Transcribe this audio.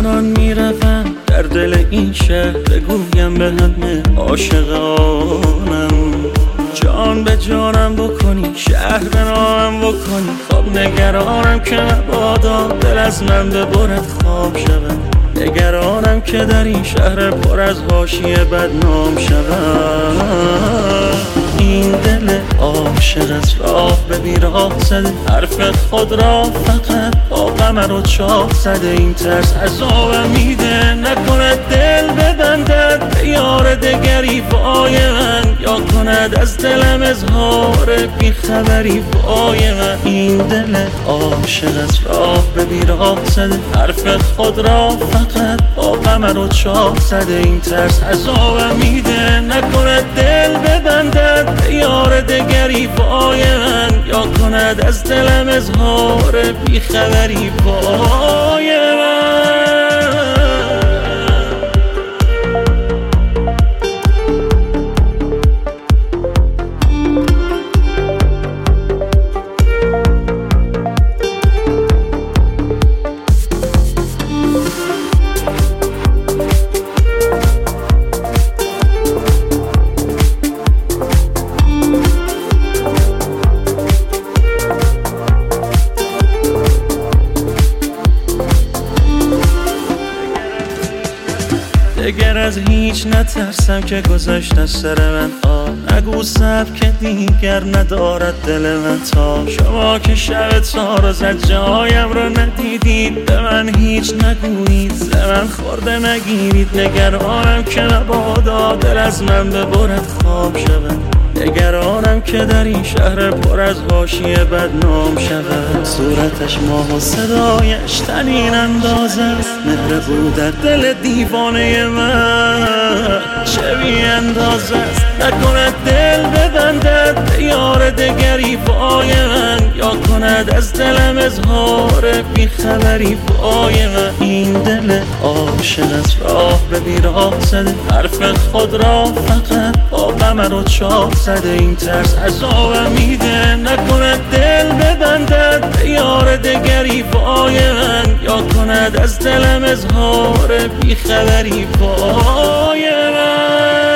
چنان میروم در دل این شهر بگویم به همه عاشقانم جان به جانم بکنی شهر به نامم بکنی خب نگرانم که مبادا دل از من ببرد خواب شدم نگرانم که در این شهر پر از حاشیه بدنام شدم این دل عاشق از راه به بیراه زده حرف خود را فقط با قمر و چاه زده این ترس عذابم میده نکنه دل ببندد به یار دگری وای من یا کند از دلم اظهار بیخبری وای من این دل عاشق از راه به بیراه زده حرف خود را فقط با قمر و چاه زده این ترس عذابم میده نکنه دل ببندد به یار دگری وای من یا کند از دلم اظهار بیخبری وای من دگر از هیچ نترسم که گذشت از سر من نگو سبک دیگر ندارد دل من تا شما که شب تار زد جایم را ندیدید به من هیچ نگویید ز من خورده نگیرید نگرانم که مبادا دل از من ببرد خواب شود نگرانم که در این شهر پر از حاشیه بدنام شود صورتش ماه و صدایش تنین انداز است مهر او در دل دیوانه من چه بی انداز است نکند دل ببندد به یار دگری وای من یا کند از دلم اظهار بیخبری وای من این دل عاشق از راه به بیراه زده حرف خود را فقط با قمر و چاه زده این ترس عذابم میده نکنه دل ببندد به یار دگری وای من یا کند از دلم اظهار بیخبری وای من